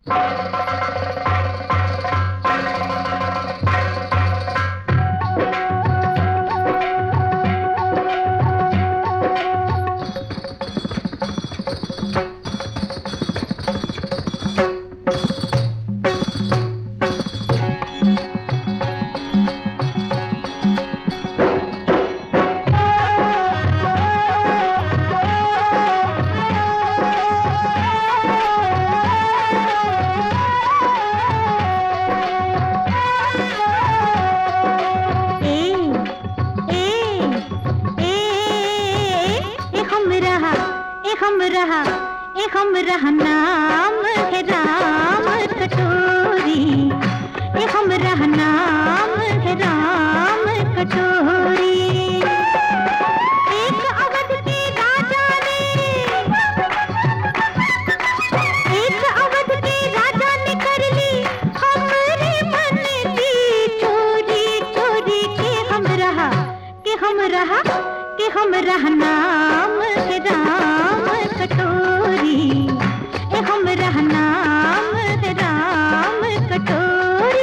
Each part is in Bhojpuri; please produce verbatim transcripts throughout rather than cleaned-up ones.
रहा ए हम रहा नाम है राम कटोरी, ए हम रहा नाम है राम कटोरी। एक अवध के राजा ने एक अवध के राजा ने कर ली हमरे मन की चोरी चोरी। के हम रहा के हम रहा के हम रहा नाम है राम कटोरी, ए हम रहा नाम है राम कटोरी।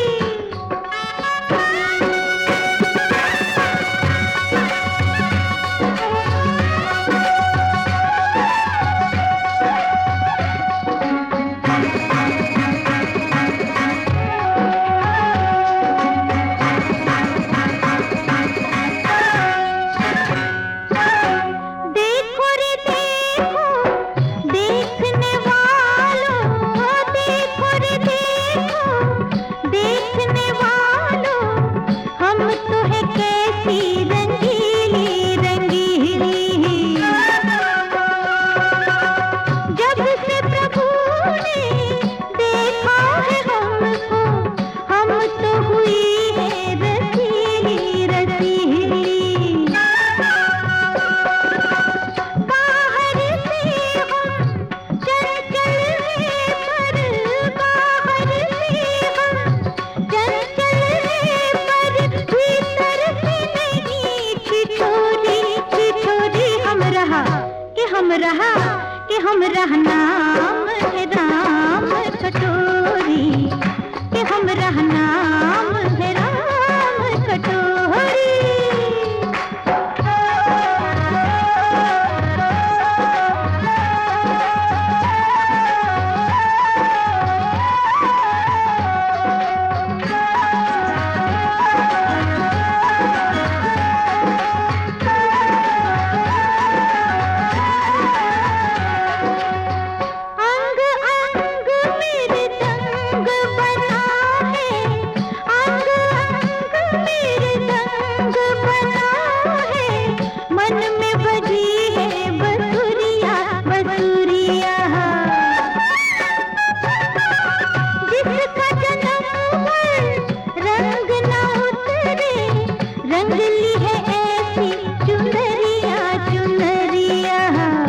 हम रहा कि हम रहा नाम है राम कटोरी, कि हम रहा नाम है राम कटोरी। रंगली है ऐसी चुनरिया चुनरिया,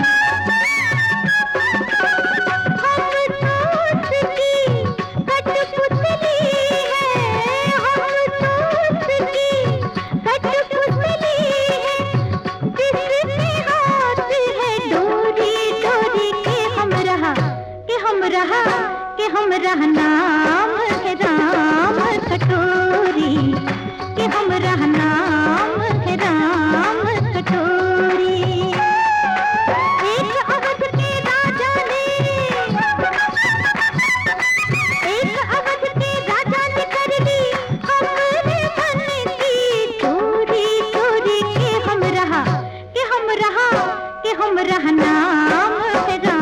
हम तो उसकी कठपुतली है, हम तो उसकी कठपुतली है, जिसके हाथ है डोरी डोरी। के हम रहा के हम रहा के हम रहा नाम है राम कटोरी, कि हम रहा नाम है राम कटोरी। एक अवध के राजा ने एक अवध के राजा ने कर ली हमरे मन की चोरी चोरी। के हम रहा के हम रहा के हम रहा नाम है राम।